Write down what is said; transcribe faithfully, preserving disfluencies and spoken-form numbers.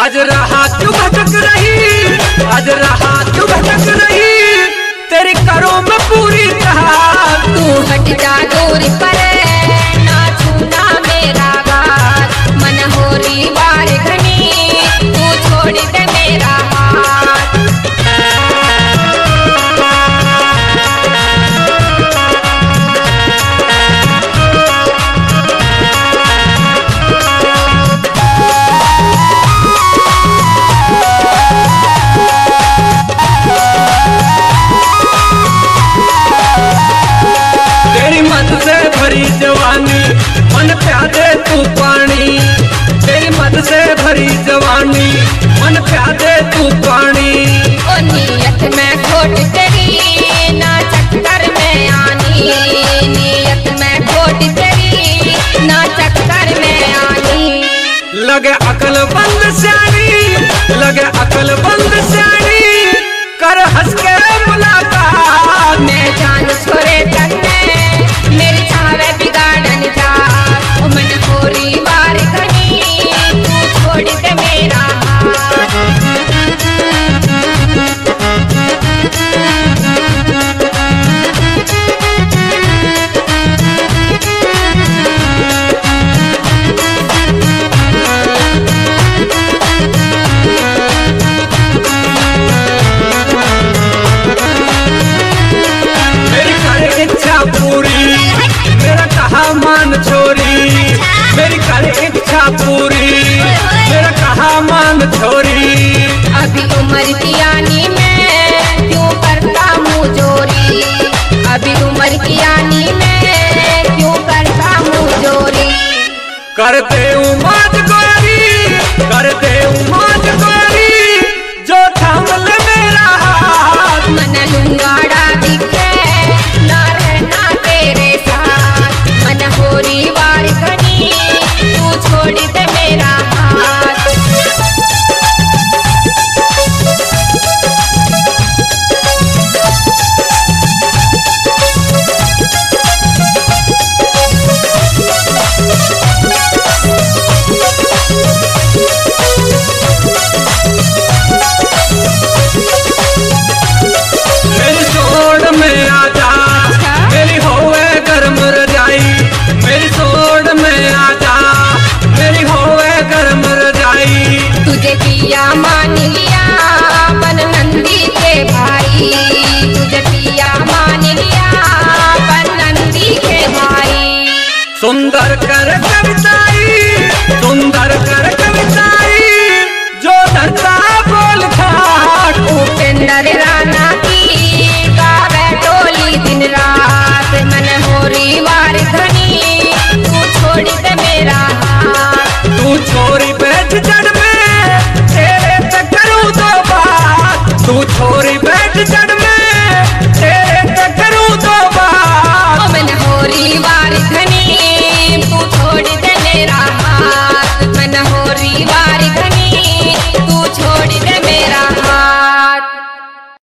आज रहा तू भटक रही, आज रहा तू भटक रही, तेरी करों में पूरी तरह। तू हट जा दूर पर ना छूना मेरा बात, मन हो रही बार घनी तू छोड़ दे मेरा हाथ। भरी जवानी मन प्यादे तू पानी, तेरी मद से भरी जवानी मन प्यादे तू पानी। ओ नियत में खोट तेरी ना चक्कर में आनी, नियत में खोट तेरी ना चक्कर में आनी। लगे अकल बंद स्यानी, लगे अकल बंद स्यानी, कर हंस के मुलाकात। मैं जान छोड़े तक मेरी चावे बिगाड़न जा, ओ मन होरी बार घनी तू छोड़ दे मेरा पूरी मेरा कहा मान छोरी, मेरी कर इच्छा पूरी मेरा कहा मान छोरी। अभी उम्र की आनी में क्यों करता मुँह जोरी, अभी उम्र की आनी में क्यों करता मुँह जोरी। करते उमाद गोरी, करते उमाद गोरी, जो थाम ले मेरा हाथ। मन लुंगाड़ा दिखे ना रहना तेरे साथ, मन होरी वार घनी तू छोड़ दे मेरा हाथ। मेरी सोड़ में आजा, मेरी होवे गर्म रजाई, मेरी सोड़ में आजा, मेरी होवे गर्म रजाई। तुझे पिया मान लिया बन नंदी के भाई, तुझे पिया मान लिया बन नंदी के भाई। सुंदर कर कर